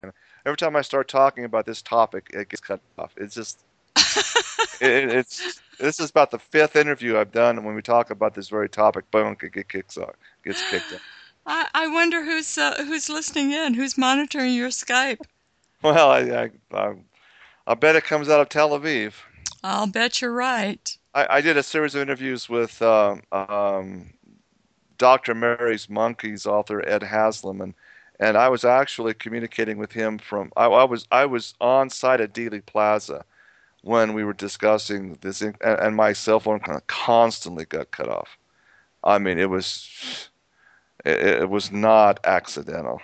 Every time I start talking about this topic, it gets cut off. It's just it's this is about the fifth interview I've done, and when we talk about this very topic, boom, it kicks off, gets kicked off. I wonder who's listening in, who's monitoring your Skype. Well, I bet it comes out of Tel Aviv. I'll bet you're right. I did a series of interviews with Dr. Mary's Monkeys author Ed Haslam, and I was actually communicating with him from I was on site at Dealey Plaza when we were discussing this, and my cell phone kind of constantly got cut off. I mean, it was not accidental,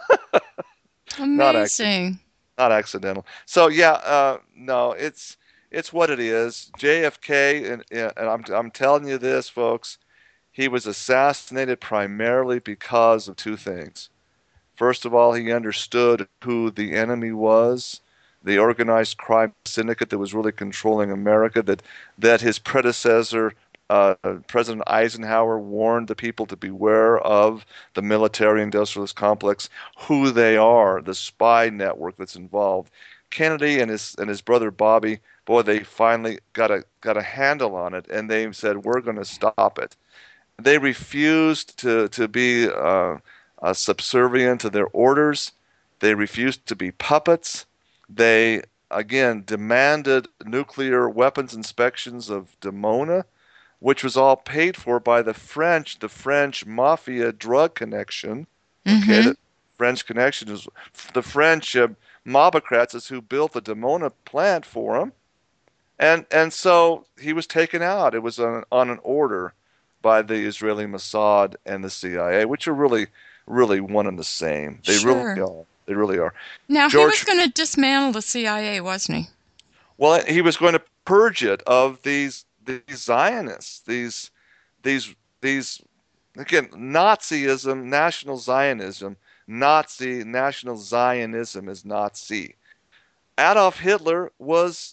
not accidental, Amazing. not accidental. So yeah, no, it's what it is. JFK, and I'm telling you this, folks. He was assassinated primarily because of two things. First of all, he understood who the enemy was, the organized crime syndicate that was really controlling America, that his predecessor, President Eisenhower, warned the people to beware of the military industrialist complex, who they are, the spy network that's involved. Kennedy and his brother Bobby, boy, they finally got a handle on it, and they said, we're going to stop it. They refused to be subservient to their orders. They refused to be puppets. They again demanded nuclear weapons inspections of Dimona, which was all paid for by the French mafia drug connection. Okay, Mm-hmm. the French connection is the French mobocrats is who built the Dimona plant for him, and so he was taken out. It was on an order by the Israeli Mossad and the CIA, which are really one and the same. They really Sure. are. They really are. Now he was George, going to dismantle the CIA, wasn't he? well, he was going to purge it of these Zionists, these these again Nazism, National Zionism, National Zionism is Nazi. Adolf Hitler was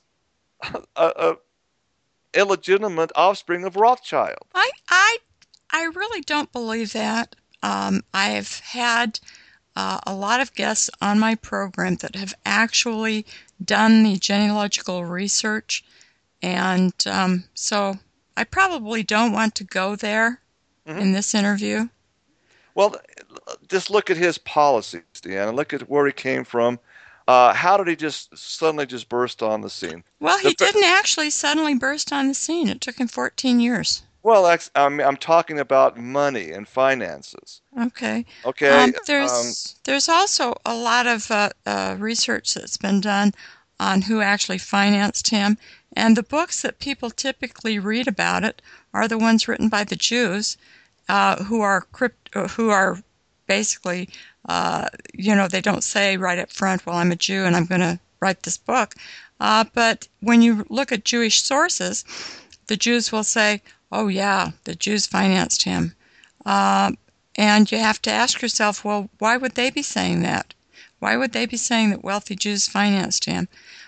a illegitimate offspring of Rothschild. I I I really don't believe that. I've had a lot of guests on my program that have actually done the genealogical research, and so I probably don't want to go there Mhm. in this interview. Well, just look at his policies, Deanna. Look at where he came from. How did he just suddenly just burst on the scene? Well, The he didn't actually suddenly burst on the scene. It took him 14 years. well, I'm talking about money and finances. Okay. Okay. There's also a lot of research that's been done on who actually financed him, and the books that people typically read about it are the ones written by the Jews, who are basically, they don't say right up front, "Well, I'm a Jew and I'm going to write this book," but when you look at Jewish sources, the Jews will say, "Oh yeah, the Jews financed him." Uh, and you have to ask yourself, well, why would they be saying that? Why would they be saying that wealthy Jews financed him?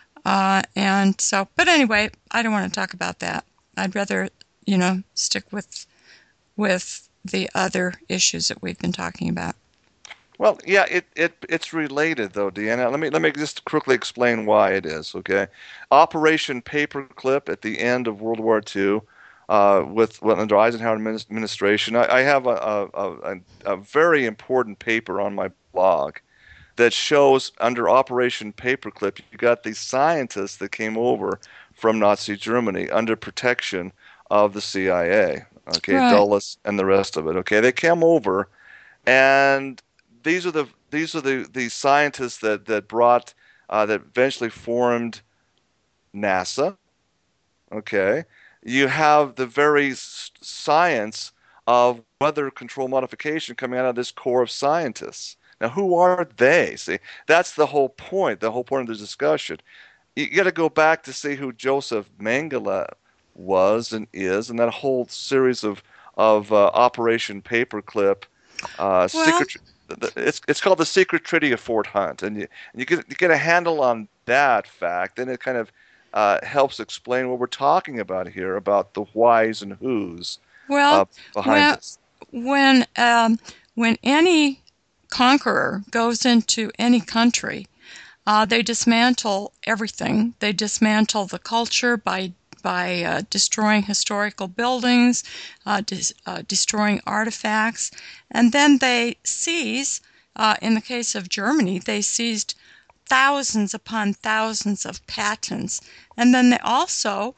But anyway, I don't want to talk about that. I'd rather, stick with the other issues that we've been talking about. Well, yeah, it's related though, Deanna. Let me just quickly explain why it is, okay? Operation Paperclip at the end of World War II, with well, under Eisenhower administration, I have a very important paper on my blog that shows under Operation Paperclip, you got these scientists that came over from Nazi Germany under protection of the CIA, okay, Right. Dulles and the rest of it, okay? They came over and these are the scientists that brought that eventually formed NASA. Okay, you have the very science of weather control modification coming out of this core of scientists. Now, who are they? See, that's the whole point. The whole point of the discussion. You got to go back to see who Joseph Mengele was and is, and that whole series of Operation Paperclip Well, secret. It's called the Secret Treaty of Fort Hunt, and you get a handle on that fact, and it kind of helps explain what we're talking about here about the whys and whos well, behind when this. when um, when any conqueror goes into any country, they dismantle everything. They dismantle the culture by destroying historical buildings, destroying artifacts, and then they seize. In the case of Germany, they seized thousands upon thousands of patents, and then they also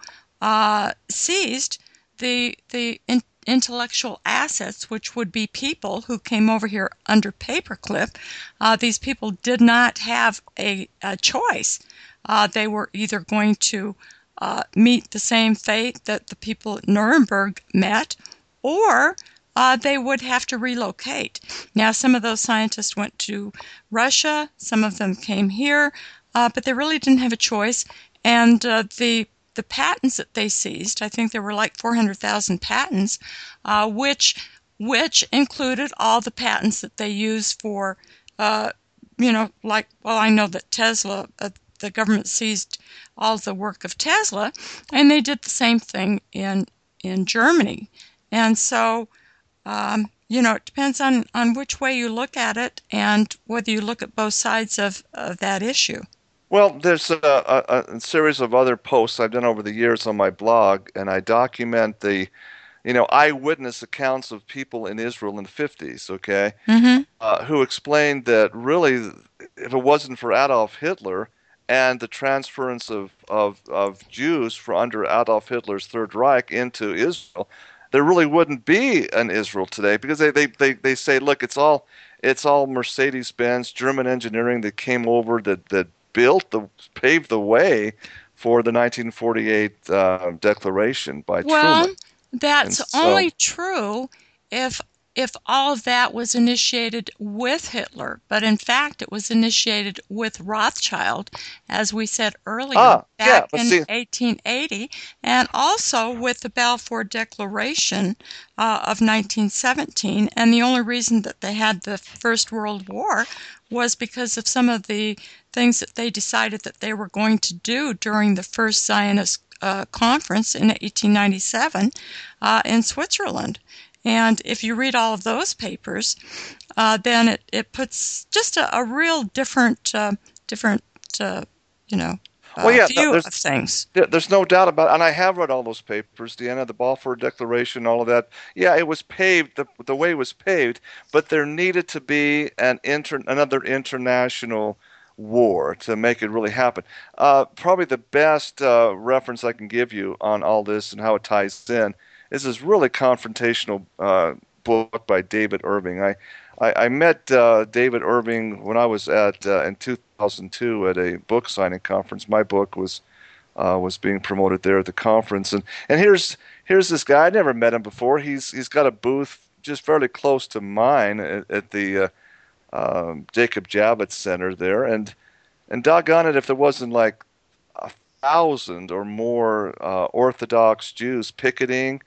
seized the intellectual assets, which would be people who came over here under paperclip. These people did not have a choice. They were either going to meet the same fate that the people at Nuremberg met, or they would have to relocate. Now, some of those scientists went to Russia, some of them came here, but they really didn't have a choice. And the patents that they seized, I think there were like 400,000 patents, which included all the patents that they used for, like, well, I know that Tesla, the government seized all the work of Tesla, and they did the same thing in Germany. And so, it depends on which way you look at it and whether you look at both sides of that issue. Well, there's a series of other posts I've done over the years on my blog, and I document the, eyewitness accounts of people in Israel in the 50s, okay, Mm-hmm. who explained that really, if it wasn't for Adolf Hitler and the transference of Jews from under Adolf Hitler's Third Reich into Israel, there really wouldn't be an Israel today because they say, look, it's all Mercedes-Benz, German engineering that came over that paved the way for the 1948 declaration by Truman. Well, And that's so, only true if if all of that was initiated with Hitler, but in fact it was initiated with Rothschild, as we said earlier, yeah, back but in see, 1880, and also with the Balfour Declaration of 1917. And the only reason that they had the First World War was because of some of the things that they decided that they were going to do during the first Zionist conference in 1897 in Switzerland. And if you read all of those papers, then it puts just a real different uh, you know well, yeah, no, view there's of things. there's no doubt about it. And I have read all those papers, Deanna, the Balfour Declaration, all of that. Yeah, it was paved, the way was paved, but there needed to be another international war to make it really happen. Probably the best reference I can give you on all this and how it ties in is this really confrontational book by David Irving. I met David Irving when I was in 2002 at a book signing conference. My book was being promoted there at the conference, and here's this guy. I never met him before. He's got a booth just fairly close to mine at the Jacob Javits Center there, and doggone it, if there wasn't like 1,000 or more Orthodox Jews picketing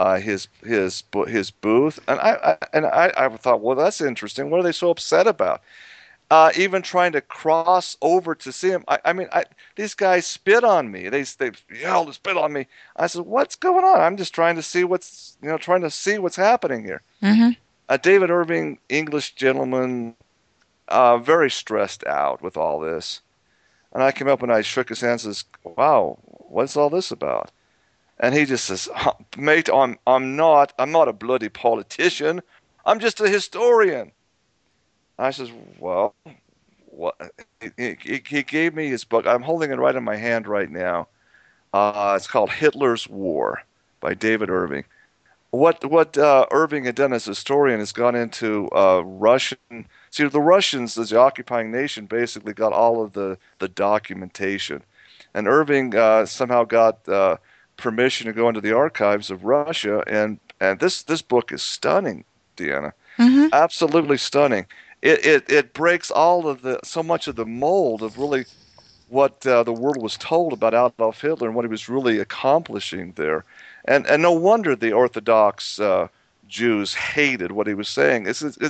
his booth, and I thought, well, that's interesting. What are they so upset about? Even trying to cross over to see him. I mean, these guys spit on me. They yelled and spit on me. I said, "What's going on? I'm just trying to see what's happening here." Hmm. David Irving, English gentleman, very stressed out with all this. And I came up and I shook his hand and says, "Wow, what's all this about?" And he just says, "Mate, I'm not a bloody politician. I'm just a historian." I says, "Well, what?" He gave me his book. I'm holding it right in my hand right now. It's called Hitler's War by David Irving. What Irving had done as a historian is gone into Russian. See, the Russians, as the occupying nation, basically got all of the documentation, and Irving somehow got permission to go into the archives of Russia, and this book is stunning, Deanna, Hmm. absolutely stunning. It breaks all of the so much of the mold of really what the world was told about Adolf Hitler and what he was really accomplishing there. And no wonder the Orthodox Jews hated what he was saying.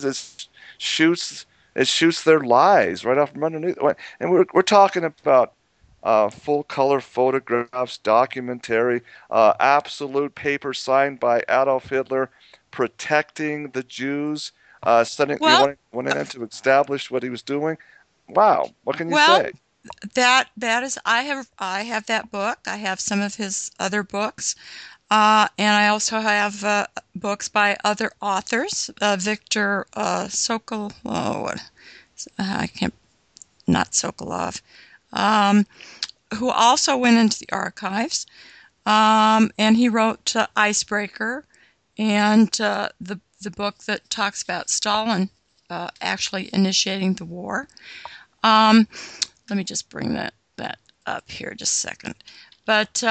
Shoots it shoots their lies right off from underneath. And we're talking about full color photographs, documentary, absolute paper signed by Adolf Hitler protecting the Jews. Sending, Well, wanting them to establish what he was doing. Wow, what can you well, say? that is I have that book. I have some of his other books, and I also have books by other authors. Victor Sokol. Oh, I can't. Not Sokolov. Um, who also went into the archives, and he wrote Icebreaker, and the book that talks about Stalin actually initiating the war. Um, Let me just bring that up here just a second. But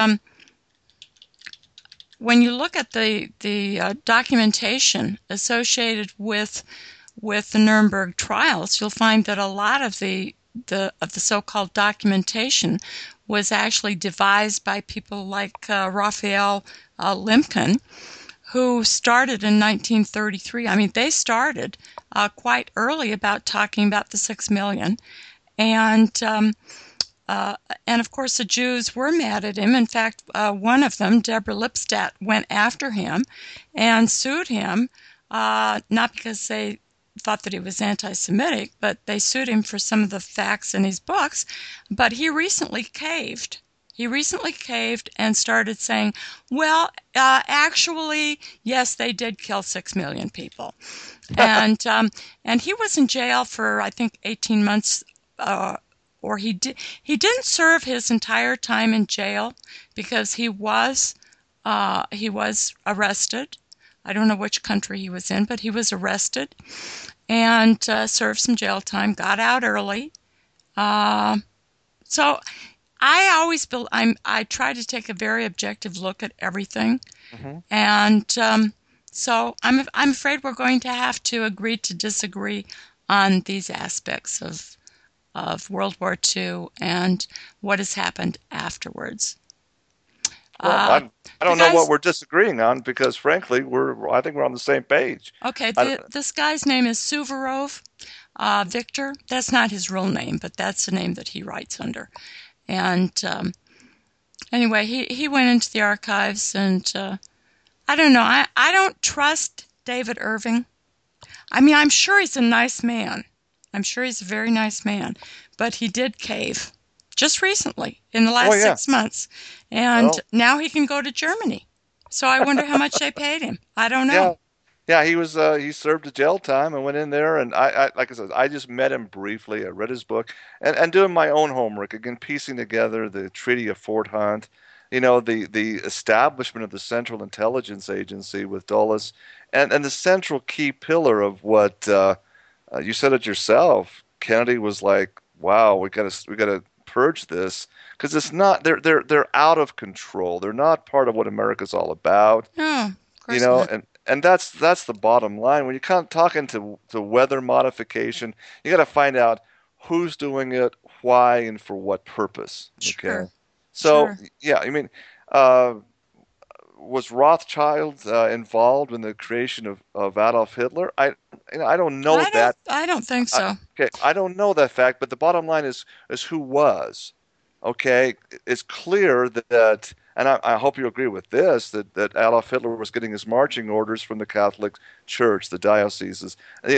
when you look at the documentation associated with the Nuremberg trials, you'll find that a lot of the so-called documentation was actually devised by people like Raphael Lemkin, who started in 1933. I mean, they started quite early about talking about the 6 million, and and of course, the Jews were mad at him. In fact, one of them, Deborah Lipstadt, went after him and sued him, not because they thought that he was anti Semitic, but they sued him for some of the facts in his books. But he recently caved. He recently caved and started saying, well, actually, yes, they did kill 6 million people. And he was in jail for, I think, 18 months. Or he didn't serve his entire time in jail because he was arrested. I don't know which country he was in, but he was arrested and served some jail time. Got out early. Uh, so I try to take a very objective look at everything, Hmm. and so I'm afraid we're going to have to agree to disagree on these aspects of World War II and what has happened afterwards. Well, Uh, I the don't know what guy's we're disagreeing on because, frankly, I think we're on the same page. okay. I, This guy's name is Suvorov Victor. That's not his real name, but that's the name that he writes under. And anyway, he went into the archives, and I don't know. I don't trust David Irving. I mean, I'm sure he's a nice man. I'm sure he's a very nice man, but he did cave just recently in the well, last yeah. 6 months, and Well, now he can go to Germany. So I wonder how much they paid him. I don't know. yeah. Yeah, he served a jail time and went in there, and like I said, I just met him briefly. I read his book and doing my own homework again, piecing together the Treaty of Fort Hunt, the establishment of the Central Intelligence Agency with Dulles, and the central key pillar of what you said it yourself. Kennedy was like, "Wow, we gotta purge this because it's not they're out of control. They're not part of what America's all about." No, of course not. And that's the bottom line. When you come talking to weather modification, you got to find out who's doing it, why, and for what purpose. Okay, Sure, so sure. yeah, I mean, uh, was Rothschild involved in the creation of Adolf Hitler? I don't know that. I don't think I, so. okay, I don't know that fact, but the bottom line is who was. Okay, it's clear that, and I hope you agree with this, that Adolf Hitler was getting his marching orders from the Catholic Church, the dioceses.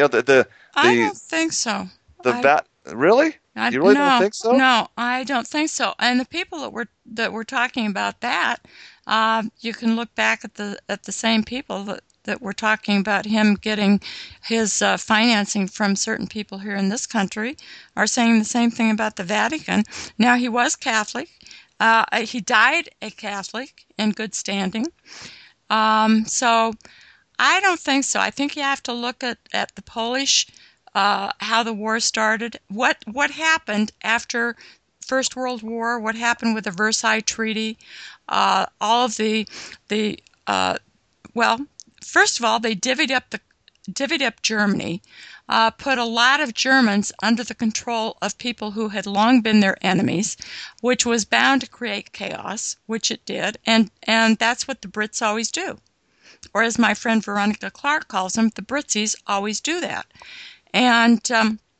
I The don't think so. the I vat. Really? You really don't no, think so? no, I don't think so. And the people that were talking about that, you can look back at the same people that were talking about him getting his financing from certain people here in this country, are saying the same thing about the Vatican. Now he was Catholic. He died a Catholic in good standing. So I don't think so. I think you have to look at the Polish, how the war started, what happened after First World War, what happened with the Versailles Treaty, all of the well, first of all, they divvied up Germany, put a lot of Germans under the control of people who had long been their enemies, which was bound to create chaos, which it did, and that's what the Brits always do. Or as my friend Veronica Clark calls them, the Britsies always do that. And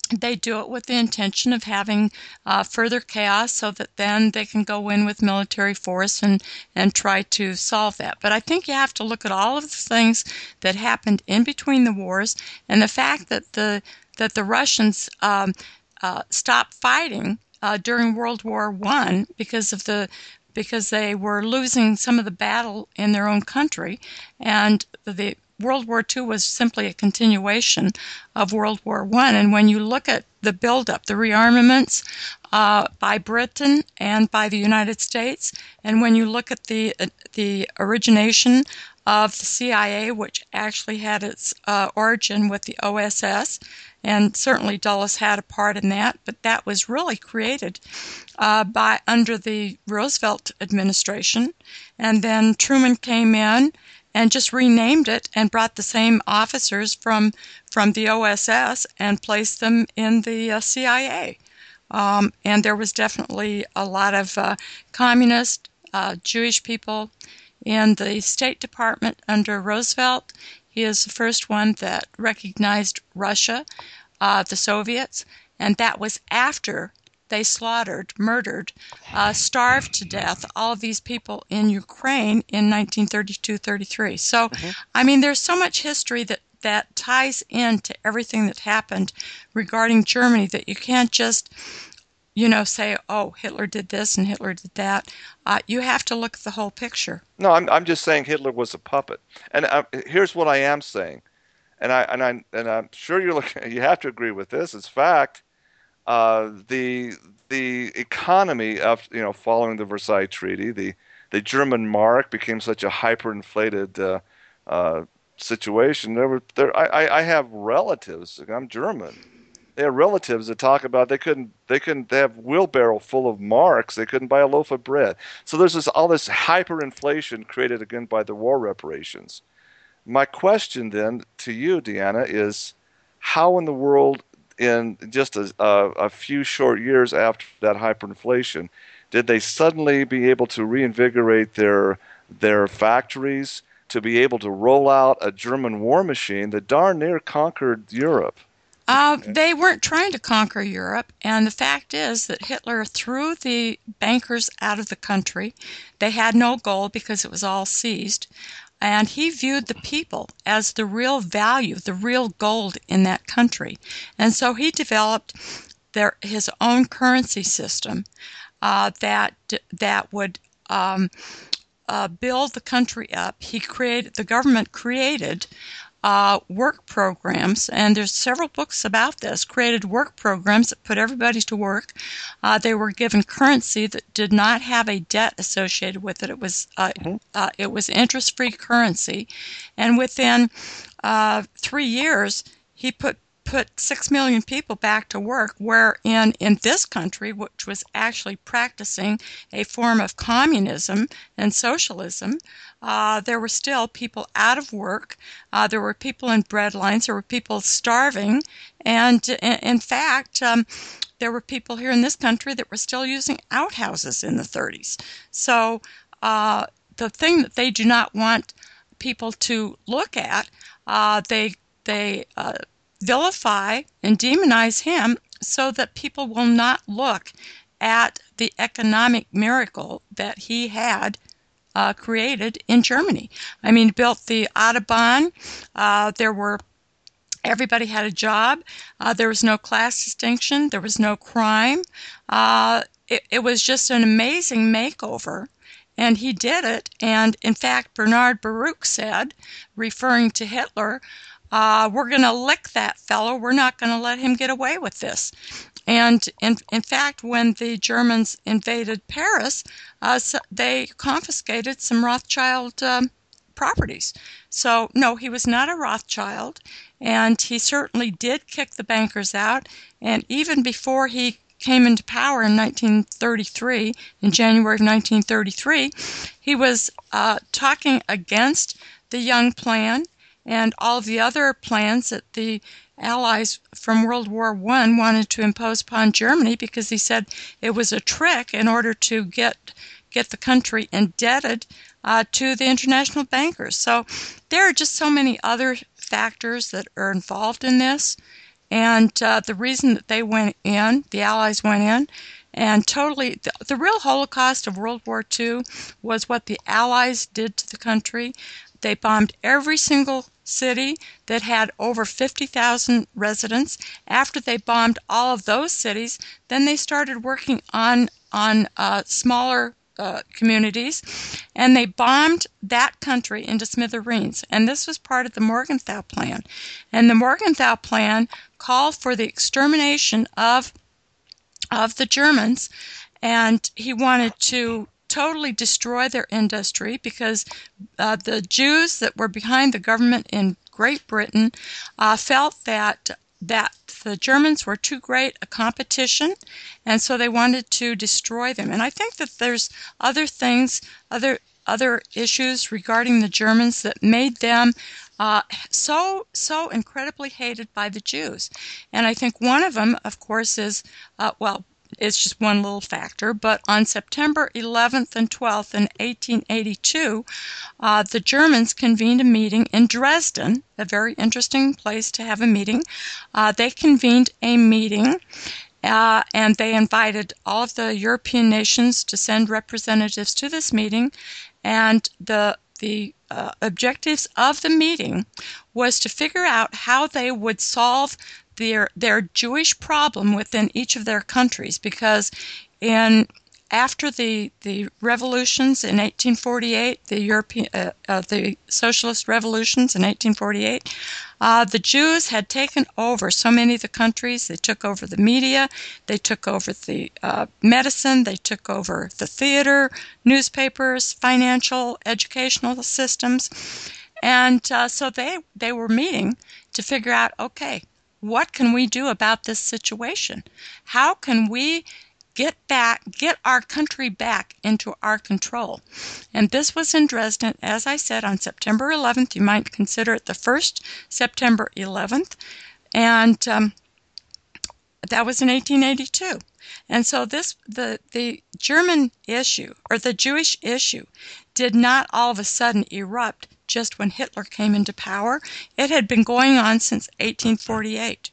They do it with the intention of having further chaos so that then they can go in with military force and try to solve that. But I think you have to look at all of the things that happened in between the wars and the fact that the Russians stopped fighting during World War I because they were losing some of the battle in their own country, and the World War II was simply a continuation of World War I. And when you look at the buildup, the rearmaments by Britain and by the United States, and when you look at the origination of the CIA, which actually had its origin with the OSS, and certainly Dulles had a part in that, but that was really created under the Roosevelt administration, and then Truman came in and just renamed it and brought the same officers from the OSS and placed them in the CIA. And there was definitely a lot of communist, Jewish people in the State Department under Roosevelt. He is the first one that recognized Russia, the Soviets, and that was after they slaughtered, murdered, starved to death all of these people in Ukraine in 1932-33. So, I mean, there's so much history that ties into everything that happened regarding Germany that you can't just, say, oh, Hitler did this and Hitler did that. You have to look at the whole picture. No, I'm just saying Hitler was a puppet. And here's what I am saying, and I'm sure you have to agree with this. It's fact. The economy of following the Versailles Treaty, the German mark became such a hyperinflated situation. I have relatives. I'm German. They have relatives that talk about they have wheelbarrow full of marks. They couldn't buy a loaf of bread. So there's all this hyperinflation created again by the war reparations. My question then to you, Deanna, is how in the world, in just a few short years after that hyperinflation, did they suddenly be able to reinvigorate their factories to be able to roll out a German war machine that darn near conquered Europe? They weren't trying to conquer Europe, and the fact is that Hitler threw the bankers out of the country. They had no gold because it was all seized, and he viewed the people as the real value, the real gold in that country. And so he developed his own currency system that would build the country up. The government created work programs, and there's several books about this, created work programs that put everybody to work. They were given currency that did not have a debt associated with it. It was interest-free currency, and within 3 years, he put 6 million people back to work, where in this country, which was actually practicing a form of communism and socialism, there were still people out of work. There were people in breadlines. There were people starving. And in fact, there were people here in this country that were still using outhouses in the 30s. So the thing that they do not want people to look at, they vilify and demonize him so that people will not look at the economic miracle that he had created in Germany. I mean, built the Autobahn. Everybody had a job. There was no class distinction. There was no crime. It was just an amazing makeover. And he did it. And in fact, Bernard Baruch said, referring to Hitler, we're going to lick that fellow. We're not going to let him get away with this. And in fact, when the Germans invaded Paris, they confiscated some Rothschild properties. So, no, he was not a Rothschild, and he certainly did kick the bankers out. And even before he came into power in 1933, in January of 1933, he was talking against the Young Plan and all of the other plans that the Allies from World War I wanted to impose upon Germany, because he said it was a trick in order to get the country indebted to the international bankers. So there are just so many other factors that are involved in this And the reason that they went in, the Allies went in, and totally, the real Holocaust of World War II was what the Allies did to the country. They bombed every single city that had over 50,000 residents. After they bombed all of those cities, then they started working on smaller communities, and they bombed that country into smithereens. And this was part of the Morgenthau Plan. And the Morgenthau Plan called for the extermination of the Germans, and he wanted to totally destroy their industry because the Jews that were behind the government in Great Britain felt that the Germans were too great a competition, and so they wanted to destroy them. And I think that there's other things, other issues regarding the Germans that made them so incredibly hated by the Jews. And I think one of them, of course, is well, it's just one little factor, but on September 11th and 12th in 1882, the Germans convened a meeting in Dresden, a very interesting place to have a meeting. They convened a meeting, and they invited all of the European nations to send representatives to this meeting, and the objectives of the meeting was to figure out how they would solve their Jewish problem within each of their countries, because after the revolutions in 1848, the socialist revolutions in 1848, the Jews had taken over so many of the countries. They took over the media, they took over the medicine, they took over the theater, newspapers, financial, educational systems, and so they were meeting to figure out, okay, what can we do about this situation? How can we get our country back into our control? And this was in Dresden, as I said, on September 11th. You might consider it the first September 11th. And that was in 1882. And so the German issue, or the Jewish issue, did not all of a sudden erupt just when Hitler came into power. It had been going on since 1848.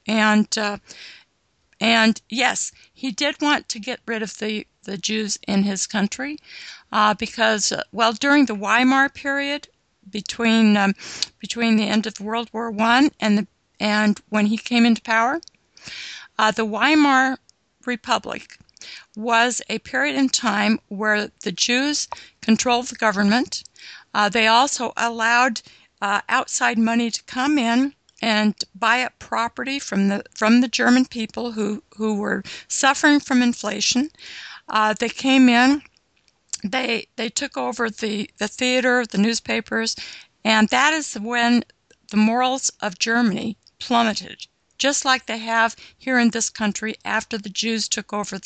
And yes, he did want to get rid of the Jews in his country because, well, during the Weimar period, between the end of World War I and when he came into power, the Weimar Republic was a period in time where the Jews controlled the government. They also allowed outside money to come in and buy up property from the German people who were suffering from inflation. They came in, they took over the theater, the newspapers, and that is when the morals of Germany plummeted, just like they have here in this country after the Jews took over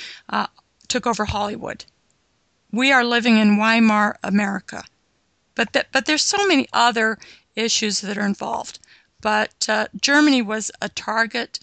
Hollywood. We are living in Weimar America, but there's so many other issues that are involved. But Germany was a target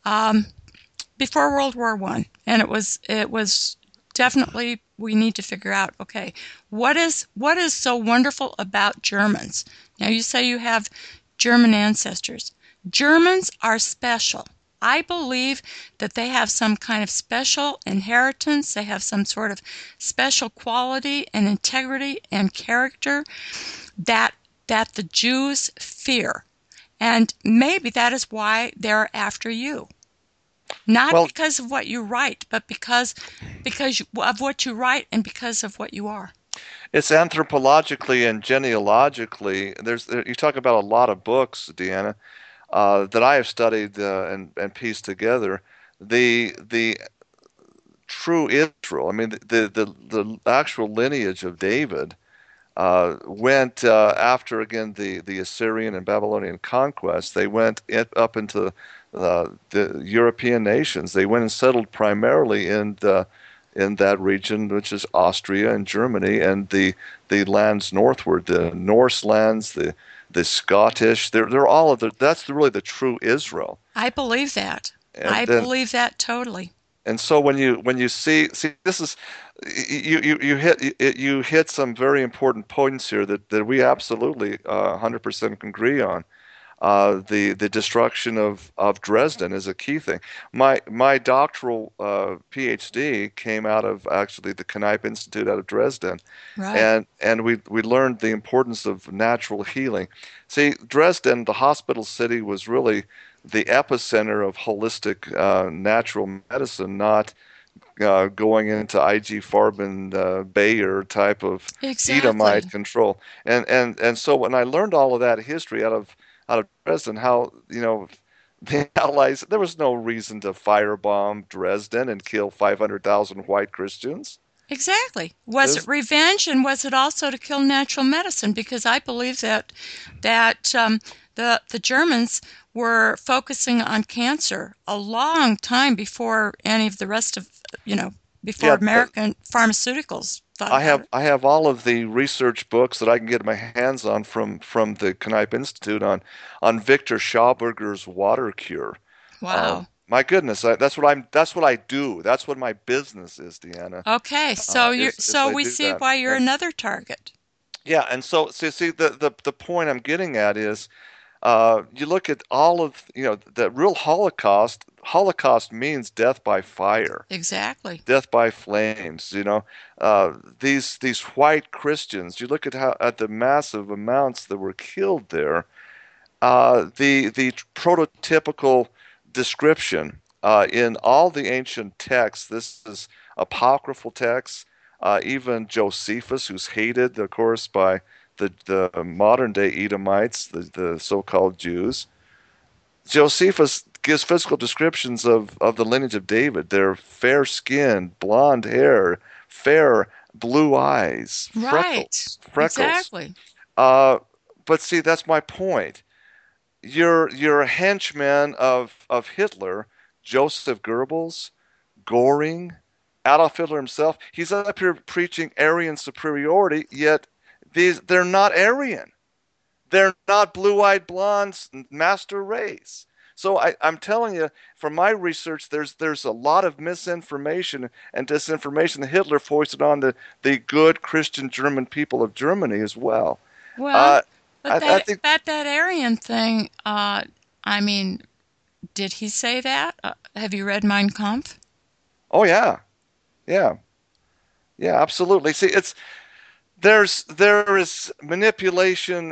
before World War I, and it was definitely, we need to figure out, okay, what is so wonderful about Germans? Now you say you have German ancestors. Germans are special. I believe that they have some kind of special inheritance. They have some sort of special quality and integrity and character that the Jews fear. And maybe that is why they're after you. Not because of what you write, but because of what you write and because of what you are. It's anthropologically and genealogically. You talk about a lot of books, Deanna, that I have studied and pieced together. The true Israel. I mean, the actual lineage of David went after, again, the Assyrian and Babylonian conquest. They went up into the European nations. They went and settled primarily in that region, which is Austria and Germany, and the lands northward, the Norse lands, the Scottish. They're all of that's really the true Israel. I believe that. I believe that totally. And so when you see this is you hit some very important points here that we absolutely 100% agree on. the destruction of Dresden is a key thing. My doctoral PhD came out of actually the Kneipp Institute out of Dresden, Right. and we learned the importance of natural healing. See, Dresden, the hospital city, was really the epicenter of holistic natural medicine, not going into IG Farben Bayer type of Edomite Exactly. control. And so when I learned all of that history out of Dresden, how the Allies, there was no reason to firebomb Dresden and kill 500,000 white Christians. Exactly. Was it There's revenge, and was it also to kill natural medicine? Because I believe that the Germans were focusing on cancer a long time before any of the rest of before yeah, American pharmaceuticals thought I about have it. I have all of the research books that I can get my hands on from the Kneipp Institute on Victor Schauberger's water cure. Wow. My goodness, that's what I do. That's what my business is, Deanna. Okay, so you're Is so I we do see that. why you're And another target. yeah, and so see the point I'm getting at is you look at all of the real Holocaust. Holocaust means death by fire, Exactly. death by flames. These white Christians. You look at the massive amounts that were killed there. The prototypical description in all the ancient texts. This is apocryphal texts. Even Josephus, who's hated, of course, by the modern day Edomites, the so-called Jews. Josephus gives physical descriptions of the lineage of David. They're fair skinned, blonde hair, fair blue eyes, Right. freckles. Exactly. Uh, but see, that's my point. You're a henchman of Hitler, Joseph Goebbels, Goring, Adolf Hitler himself. He's up here preaching Aryan superiority, yet they're not Aryan. They're not blue-eyed blondes, master race. So I'm telling you, from my research, there's a lot of misinformation and disinformation that Hitler foisted on the good Christian German people of Germany as well. Well, Uh, but I think, that Aryan thing, I mean, did he say that? Have you read Mein Kampf? oh yeah, yeah, yeah, absolutely. See, there is manipulation.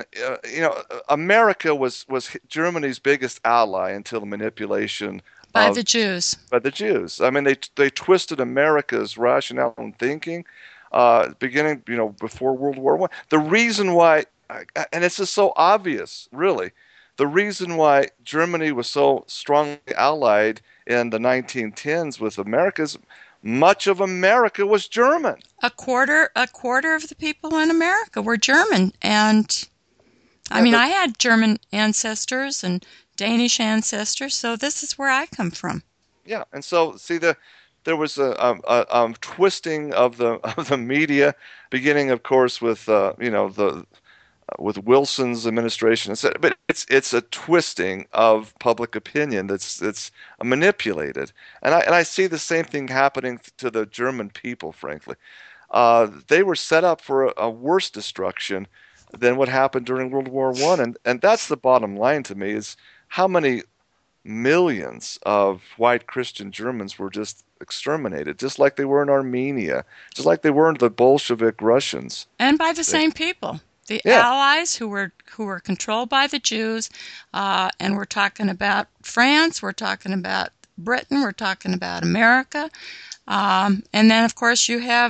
America was Germany's biggest ally until the manipulation By of the Jews. by the Jews. I mean, they twisted America's rationale and thinking, beginning before World War One. The reason why, and it's just so obvious, really, the reason why Germany was so strongly allied in the 1910s with America is much of America was German. A quarter of the people in America were German, and I Yeah, mean, I had German ancestors and Danish ancestors, so this is where I come from. yeah, and so see there was a twisting of the of the media, beginning, of course, with the with Wilson's administration, etc. But it's a twisting of public opinion that's manipulated, and I see the same thing happening to the German people. Frankly, they were set up for a worse destruction than what happened during World War One, and that's the bottom line to me is how many millions of white Christian Germans were just exterminated, just like they were in Armenia, just like they were in the Bolshevik Russians. And by the See? same people, the Yeah, Allies who were controlled by the Jews, and we're talking about France, we're talking about Britain, we're talking about America, and then of course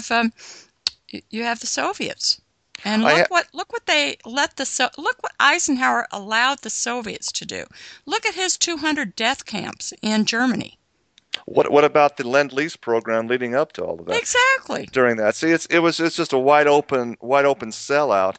you have the Soviets. And I look what they let look what Eisenhower allowed the Soviets to do. Look at his 200 death camps in Germany. what about the Lend-Lease program leading up to all of that? Exactly. During that, see, it's just a wide open sellout.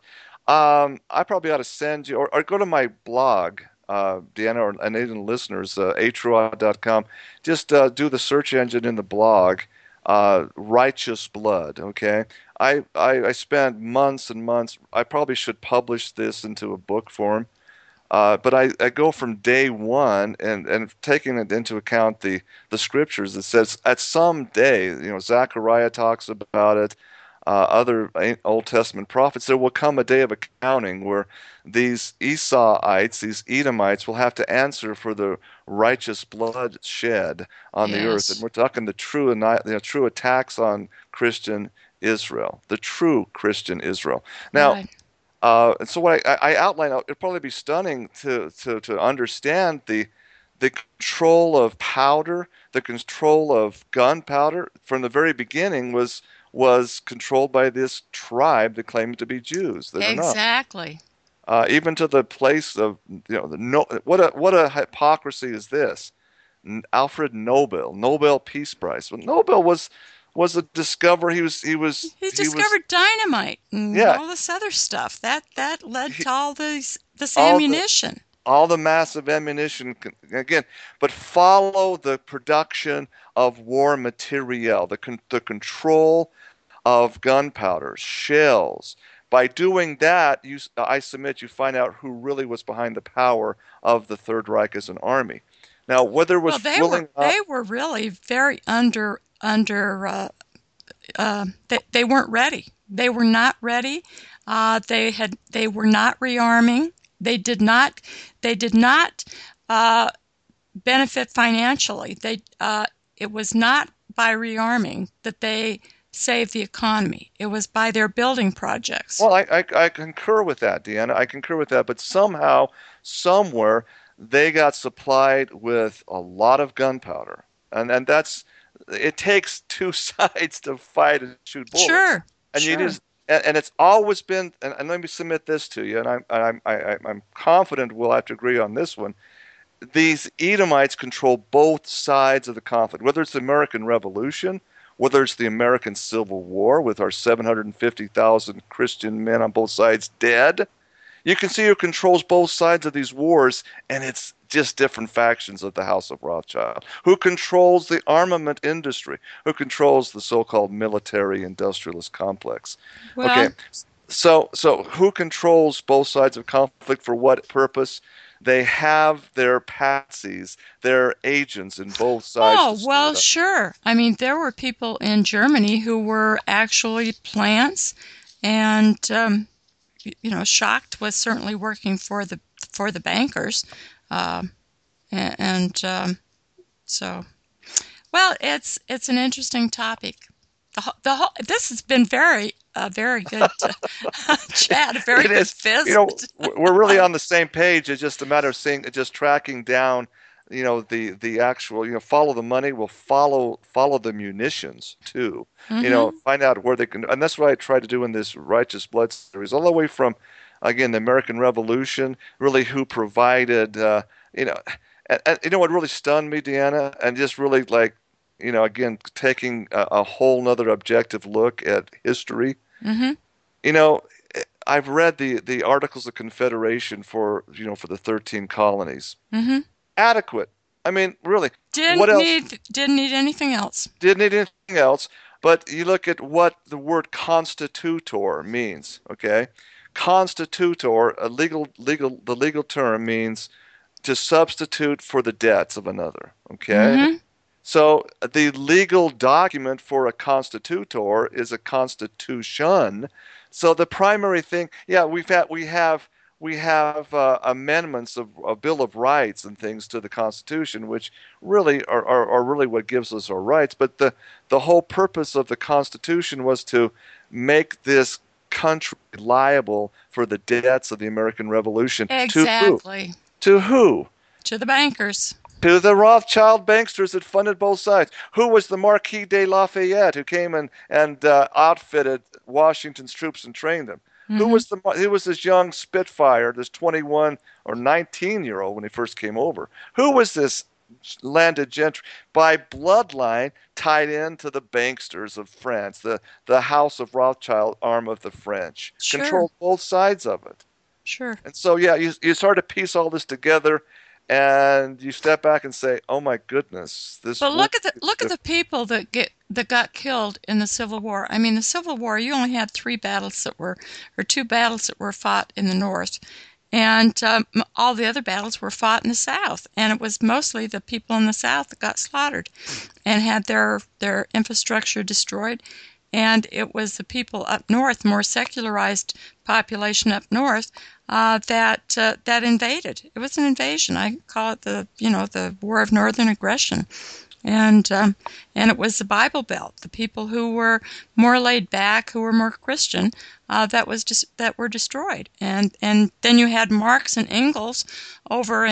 I probably ought to send you or go to my blog, Deanna, and even listeners, atrua.com. Just do the search engine in the blog, Righteous Blood. Okay, I spent months and months. I probably should publish this into a book form. But I go from day one and taking it into account the scriptures that says at some day, Zechariah talks about it. other Old Testament prophets, there will come a day of accounting where these Esauites, these Edomites, will have to answer for the righteous blood shed on the earth. And Yes. we're talking the true attacks on Christian Israel, the true Christian Israel. Now, Right. so what I outline, it'd probably be stunning to understand the control of powder, the control of gunpowder from the very beginning was controlled by this tribe that claimed to be Jews that are not. Exactly. Even to the place of the no, what a hypocrisy is this? Alfred Nobel, Nobel Peace Prize. Well, Nobel was a discoverer. He He was discovered dynamite and yeah. all this other stuff. That led He, to all this all the ammunition. all the massive ammunition again, but follow the production of war materiel, the control of gunpowder, shells. By doing that, I submit you find out who really was behind the power of the Third Reich as an army. Now, whether it Well, was willing they up, were really very under they weren't ready. They were not ready. They were not rearming. They did not uh, benefit financially. It was not by rearming that they saved the economy. It was by their building projects. well, I concur with that, Deanna. I concur with that, but somehow, somewhere, they got supplied with a lot of gunpowder, and that's it takes two sides to fight and shoot bullets, Sure, and you sure. just and it's always been. And let me submit this to you, and I'm confident we'll have to agree on this one. These Edomites control both sides of the conflict, whether it's the American Revolution, whether it's the American Civil War with our 750,000 Christian men on both sides dead. You can see who controls both sides of these wars, and it's just different factions of the House of Rothschild. Who controls the armament industry? Who controls the so-called military industrialist complex? Okay, Well, so who controls both sides of conflict for what purpose? They have their patsies, their agents in both sides to oh, stir well, it up. sure. I mean, there were people in Germany who were actually plants, and Schacht was certainly working for the bankers, um, and so well, it's an interesting topic. The whole this has been very good chat, a very It good is, visit. we're really on the same page. It's just a matter of seeing, just tracking down, the actual, follow the money. Will follow the munitions too. Mm-hmm. Find out where they can, and that's what I try to do in this Righteous Blood series, all the way from, again, the American Revolution, really who provided, you know, and you know what really stunned me, Deanna, and just really like, again, taking a whole nother objective look at history. Mm-hmm. You know, I've read the Articles of Confederation for the 13 colonies. Mm-hmm. Adequate. I mean, really, what else? Didn't need anything else. Didn't need anything else. But you look at what the word constitutor means. Okay, constitutor, the legal term means to substitute for the debts of another. Okay, Mm-hmm. so the legal document for a constitutor is a constitution. So the primary thing, yeah, we have amendments of a Bill of Rights and things to the Constitution, which really are really what gives us our rights. But the whole purpose of the Constitution was to make this country liable for the debts of the American Revolution. To who? Exactly. To who? To the bankers. To the Rothschild banksters that funded both sides. Who was the Marquis de Lafayette who came and outfitted Washington's troops and trained them? Mm-hmm. Who was this young Spitfire, this 21 or 19-year-old when he first came over? Who was this landed gentry by bloodline tied into the banksters of France, the House of Rothschild arm of the French, Sure. controlled both sides of it. Sure. And so, yeah, you start to piece all this together, and you step back and say, "Oh my goodness, this But war is look at the different." people that got killed in the Civil War. I mean, the Civil War, you only had two battles that were fought in the North, and all the other battles were fought in the South. And it was mostly the people in the South that got slaughtered and had their infrastructure destroyed. and it was the people up north, more secularized population up north, that invaded. It was an invasion. I call it the War of Northern Aggression. And it was the Bible Belt, the people who were more laid back, who were more Christian, that were destroyed. And then you had Marx and Engels over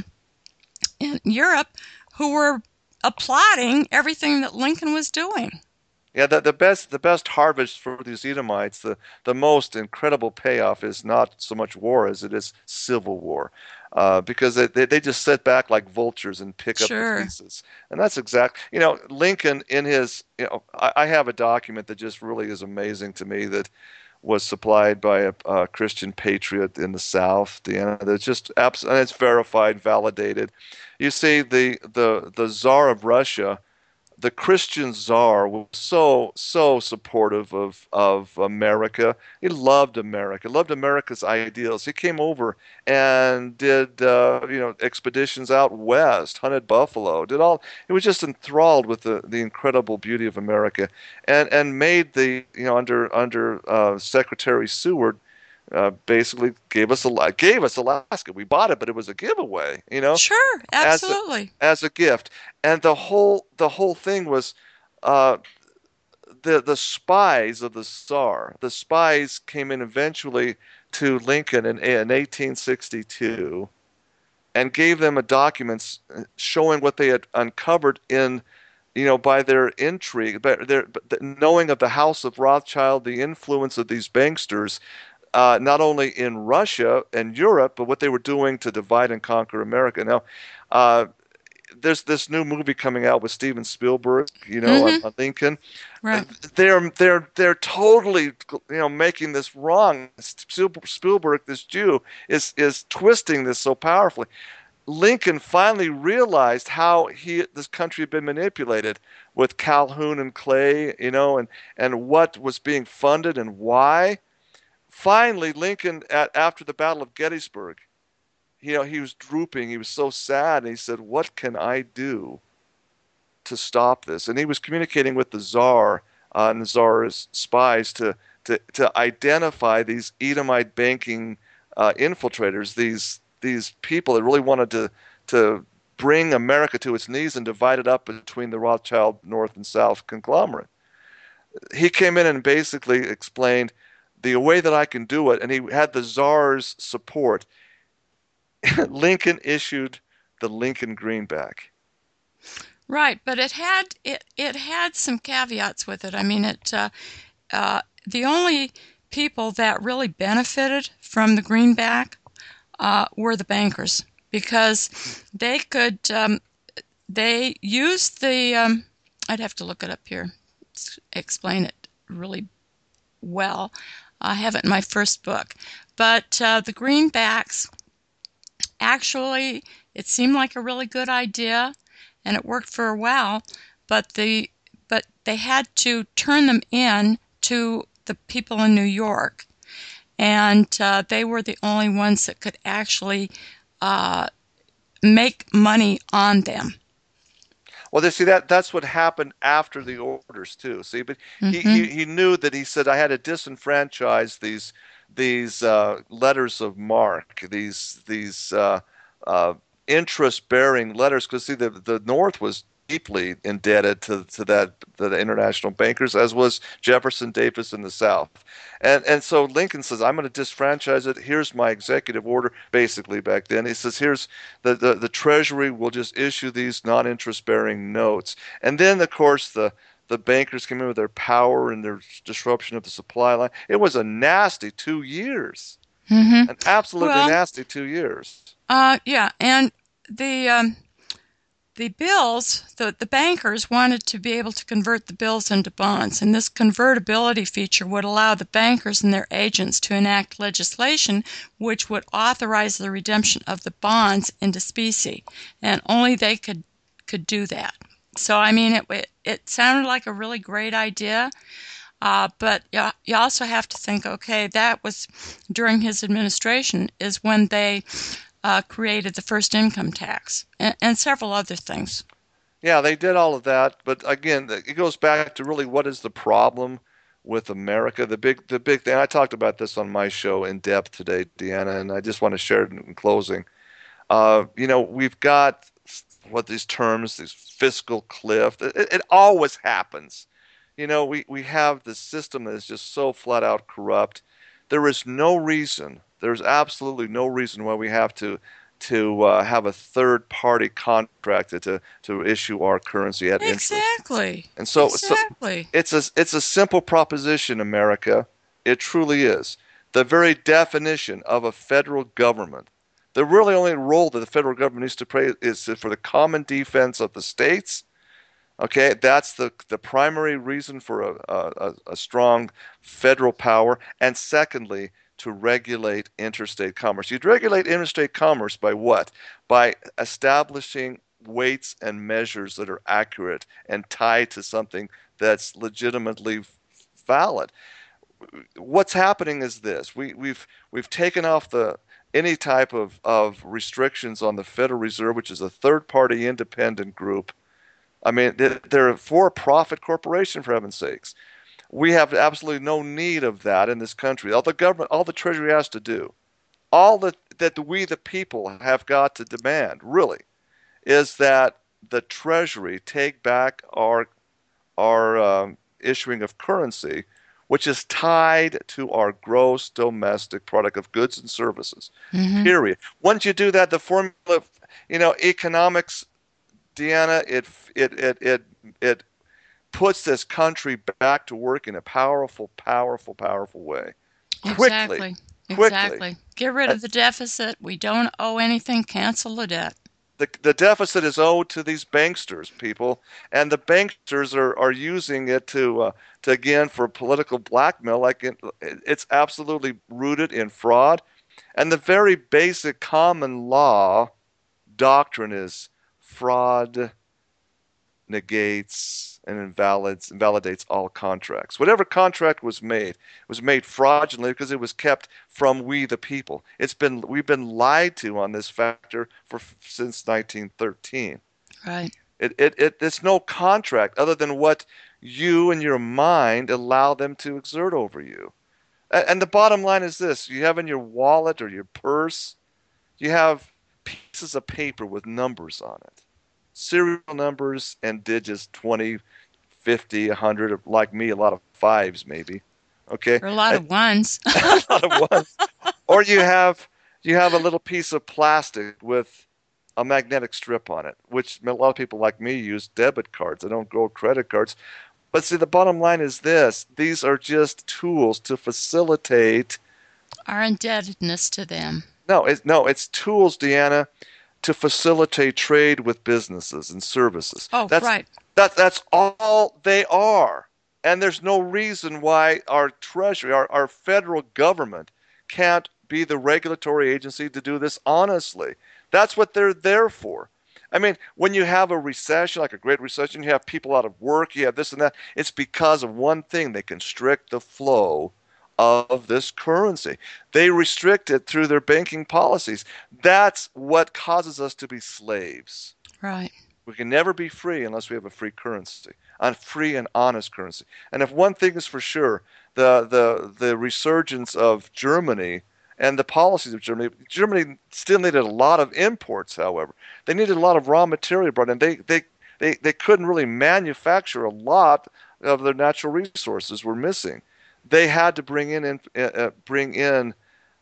in Europe, who were applauding everything that Lincoln was doing. Yeah, the best harvest for these Edomites, the most incredible payoff is not so much war as it is civil war, because they just sit back like vultures and pick up the Sure. pieces, and that's exact. Lincoln in his, I have a document that just really is amazing to me that was supplied by a Christian patriot in the South, Deanna. That's just and it's verified, validated. You see, the Tsar of Russia, the Christian czar, was so supportive of America. He loved America, loved America's ideals. He came over and did expeditions out west, hunted buffalo, did all. He was just enthralled with the incredible beauty of America, and made the under Secretary Seward. Basically gave us Alaska. We bought it, but it was a giveaway, Sure, as a, absolutely. as a gift. And the whole thing was, uh, the spies of the Tsar. The spies came in eventually to Lincoln in 1862 and gave them a documents showing what they had uncovered by their intrigue, but knowing of the House of Rothschild, the influence of these banksters, not only in Russia and Europe, but what they were doing to divide and conquer America. Now, uh, there's this new movie coming out with Steven Spielberg, on, Mm-hmm. on Lincoln. Right. They're totally, making this wrong. Spielberg, this Jew, is twisting this so powerfully. Lincoln finally realized how this country had been manipulated with Calhoun and Clay, and what was being funded and why. Finally, Lincoln, after the Battle of Gettysburg, he was drooping. He was so sad, and he said, "What can I do to stop this?" And he was communicating with the Tsar and the Tsar's spies to identify these Edomite banking infiltrators, these people that really wanted to bring America to its knees and divide it up between the Rothschild North and South conglomerate. He came in and basically explained the way that I can do it, and he had the Tsar's support. Lincoln issued the Lincoln Greenback. Right, but it had some caveats with it. I mean, the only people that really benefited from the greenback were the bankers because they used I'd have to look it up here, explain it really well. I have it in my first book, but the greenbacks actually, it seemed like a really good idea, and it worked for a while, but they had to turn them in to the people in New York, and they were the only ones that could actually uh, make money on them. Well, they see that's what happened after the orders too. See, but he Hmm. he, he knew that he said I had to disenfranchise these letters of marque, these uh, interest-bearing letters, because see the North was deeply indebted to the international bankers, as was Jefferson Davis in the South. And so Lincoln says, I'm going to disfranchise it. Here's my executive order, basically back then. He says, here's the Treasury will just issue these non-interest bearing notes. And then, of course, the bankers came in with their power and their disruption of the supply line. It was a nasty 2 years, Hmm. an absolutely Well, nasty 2 years. yeah, and the bills, the bankers wanted to be able to convert the bills into bonds, and this convertibility feature would allow the bankers and their agents to enact legislation which would authorize the redemption of the bonds into specie, and only they could do that. So, I mean, it sounded like a really great idea, but you also have to think, okay, that was during his administration, is when they created the first income tax and several other things. Yeah, they did all of that, but again, it goes back to really what is the problem? with America. The big thing, I talked about this on my show in depth today, Deanna, and I just want to share it in closing. We've got what these terms, these fiscal cliff. It always happens. We have this system that is just so flat out corrupt. There's absolutely no reason why we have to have a third party contract to issue our currency at interest. Exactly. And so Exactly. it's a simple proposition, America. It truly is. The very definition of a federal government. The really only role that the federal government needs to play is for the common defense of the states. Okay, that's the primary reason for a strong federal power. And secondly, to regulate interstate commerce. You'd regulate interstate commerce by what? By establishing weights and measures that are accurate and tied to something that's legitimately valid. What's happening is this: we've taken off the any type of restrictions on the Federal Reserve, which is a third party independent group. I mean, they're a for-profit corporation, for heaven's sakes. We have absolutely no need of that in this country. All the government, all the Treasury has to do, all that we the people have got to demand, really, is that the Treasury take back our issuing of currency, which is tied to our gross domestic product of goods and services. Hmm. Period. Once you do that, the formula, economics, Deanna, it puts this country back to work in a powerful, powerful, powerful way. Quickly, Exactly. quickly. Exactly. Get rid Uh, of the deficit. We don't owe anything. Cancel the debt. The deficit is owed to these banksters, people, and the banksters are using it to again for political blackmail. It's absolutely rooted in fraud, and the very basic common law doctrine is fraud negates and invalidates all contracts. Whatever contract was made fraudulently because it was kept from we the people. We've been lied to on this factor for since 1913. Right. It's no contract other than what you and your mind allow them to exert over you. And the bottom line is this: you have in your wallet or your purse, you have pieces of paper with numbers on it, serial numbers and digits, 20, 50, 100, like me, a lot of fives maybe. Okay. Or a lot of ones. A lot of ones. Or you have a little piece of plastic with a magnetic strip on it, which a lot of people like me use debit cards. I don't go credit cards. But see, the bottom line is this: these are just tools to facilitate. Our indebtedness to them. No, it's tools, Deanna, to facilitate trade with businesses and services. Oh, That's right. that's all they are. And there's no reason why our treasury, our federal government can't be the regulatory agency to do this honestly. That's what they're there for. I mean, when you have a recession, like a great recession, you have people out of work, you have this and that, it's because of one thing: they constrict the flow of this currency. They restrict it through their banking policies. That's what causes us to be slaves. Right. We can never be free unless we have a free currency, a free and honest currency. And if one thing is for sure, the resurgence of Germany and the policies of Germany still needed a lot of imports. However, they needed a lot of raw material brought in. They couldn't really manufacture a lot of their natural resources were missing. They had to bring in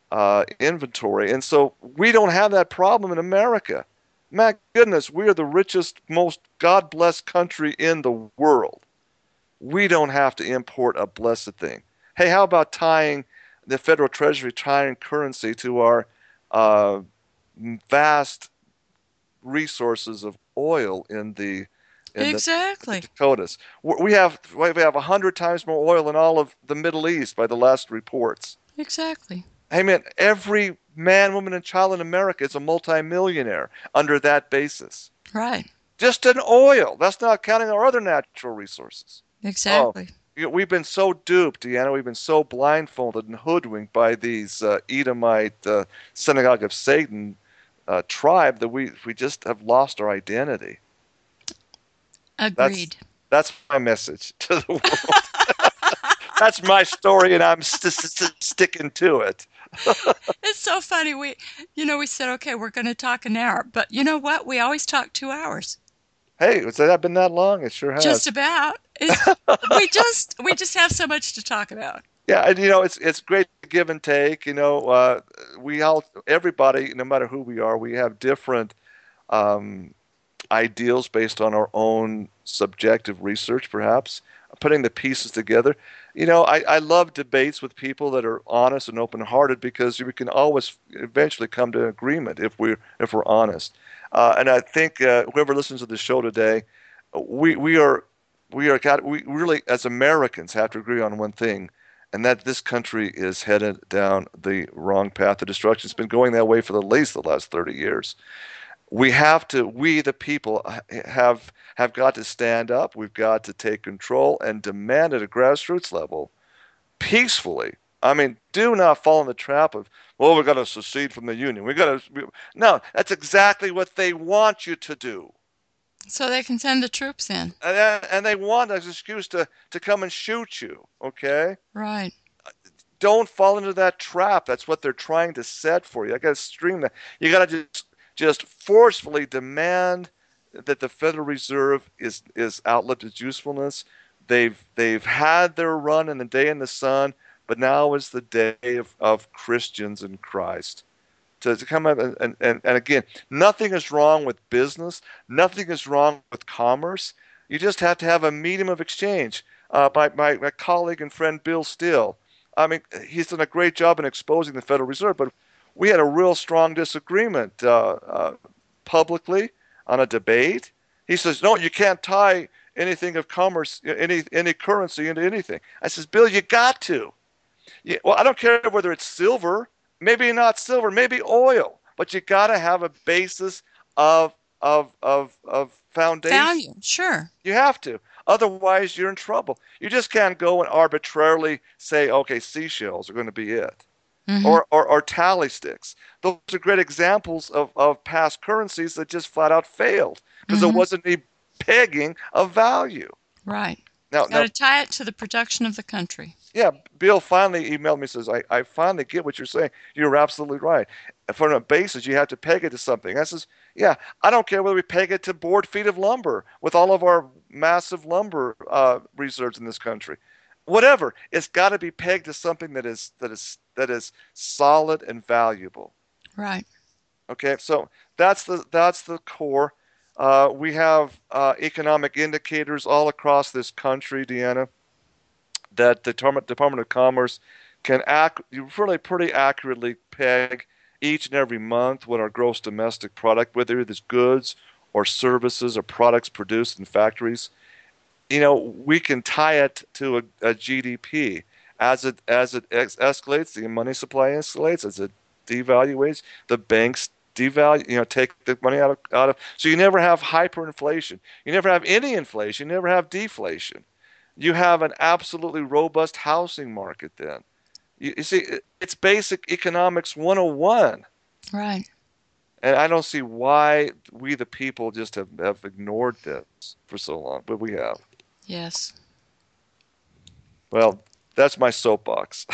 inventory, and so we don't have that problem in America. My goodness, we are the richest, most God blessed country in the world. We don't have to import a blessed thing. Hey, how about tying the Federal Treasury, tying currency to our uh, vast resources of oil in the Exactly. Dakotas? We have 100 times more oil than all of the Middle East by the last reports. Exactly. Hey man, every man, woman, and child in America is a multimillionaire under that basis. Right. Just in oil. That's not counting our other natural resources. Oh, Exactly. we've been so duped, Deanna. We've been so blindfolded and hoodwinked by these Edomite synagogue of Satan tribe that we just have lost our identity. That's Agreed. that's my message to the world. That's my story, and I'm sticking to it. It's so funny. We said, okay, we're going to talk an hour, but you know what? We always talk 2 hours. Hey, has that been that long? It sure Just has. about. We just have so much to talk about. Yeah, and it's great to give and take. We all, everybody, no matter who we are, we have different um, ideals based on our own subjective research, perhaps, putting the pieces together. I love debates with people that are honest and open-hearted because we can always eventually come to an agreement if we're honest. And I think whoever listens to the show today, we are we really as Americans have to agree on one thing, and that this country is headed down the wrong path of destruction. It's been going that way for at least the last 30 years. We the people have got to stand up. We've got to take control and demand at a grassroots level peacefully. I mean, do not fall in the trap of, well, we're going to secede from the union. We got to. No, that's exactly what they want you to do. So they can send the troops in. And they want an excuse to come and shoot you, okay? Right. Don't fall into that trap. That's what they're trying to set for you. I got to stream that. You got to just forcefully demand that the Federal Reserve is outlived its usefulness. They've had their run in the day in the sun, but now is the day of Christians in Christ. To come up and again, nothing is wrong with business, nothing is wrong with commerce. You just have to have a medium of exchange. My colleague and friend Bill Still, I mean, he's done a great job in exposing the Federal Reserve, but we had a real strong disagreement publicly on a debate. He says, no, you can't tie anything of commerce, any currency into anything. I says, Bill, you got to. Yeah, well, I don't care whether it's silver, maybe not silver, maybe oil, but you got to have a basis of foundation. Value. Sure. You have to. Otherwise, you're in trouble. You just can't go and arbitrarily say, okay, seashells are going to be it. Hmm. Or tally sticks. Those are great examples of past currencies that just flat out failed because there Hmm. wasn't any pegging of value. Right. Now, Got now to tie it to the production of the country. Yeah, Bill finally emailed me and says, I finally get what you're saying. You're absolutely right. For a basis, you have to peg it to something. I says, yeah, I don't care whether we peg it to board feet of lumber with all of our massive lumber reserves in this country. Whatever, it's got to be pegged to something that is solid and valuable. Right. Okay, so that's the core. We have economic indicators all across this country, Deanna, that the Department of Commerce can really pretty accurately peg each and every month what our gross domestic product, whether it's goods or services or products produced in factories, we can tie it to a GDP. As it escalates, the money supply escalates. As it devaluates, the banks devalue, take the money out of. So you never have hyperinflation. You never have any inflation. You never have deflation. You have an absolutely robust housing market then. You see, it's basic economics 101. Right. And I don't see why we, the people, just have ignored this for so long, but we have. Yes. Well, that's my soapbox.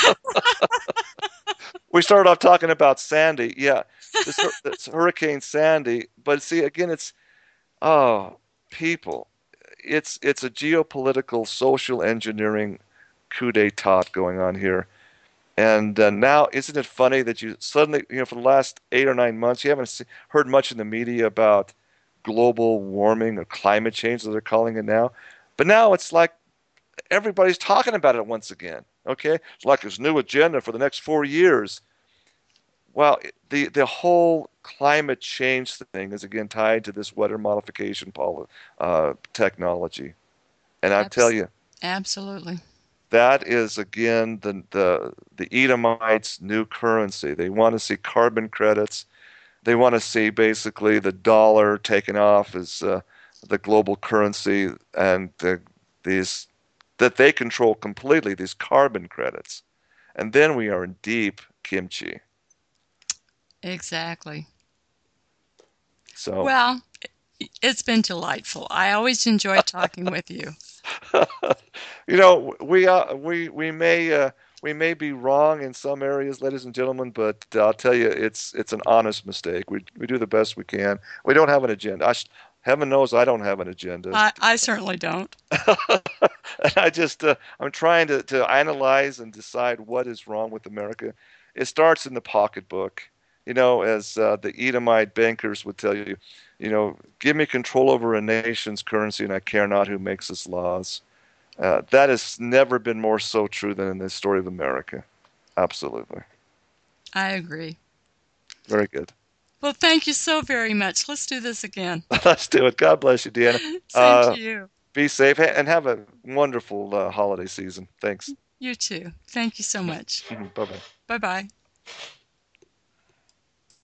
We started off talking about Sandy. Yeah, this Hurricane Sandy. But see, again, oh, people. It's a geopolitical social engineering coup d'etat going on here. And now, isn't it funny that you suddenly, for the last 8 or 9 months, you haven't heard much in the media about global warming or climate change, as they're calling it now. But now it's like everybody's talking about it once again. Okay, it's like this new agenda for the next 4 years. Well, the whole climate change thing is again tied to this weather modification technology, and I tell Abs- you, Absolutely. that is again the Edomites' new currency. They want to see carbon credits. They want to see basically the dollar taken off as the global currency, and these that they control completely, these carbon credits. And then we are in deep kimchi. Exactly. So, Well, it's been delightful. I always enjoy talking with you. we may be wrong in some areas, ladies and gentlemen, but I'll tell you, it's an honest mistake. We do the best we can. We don't have an agenda. Heaven knows I don't have an agenda. I certainly don't. And I'm trying to analyze and decide what is wrong with America. It starts in the pocketbook. As the Edomite bankers would tell you, give me control over a nation's currency and I care not who makes its laws. That has never been more so true than in the story of America. Absolutely. I agree. Very good. Well, thank you so very much. Let's do this again. Let's do it. God bless you, Deanna. Same to Uh, you. be safe and have a wonderful holiday season. Thanks. You too. Thank you so much. Bye bye. Bye bye.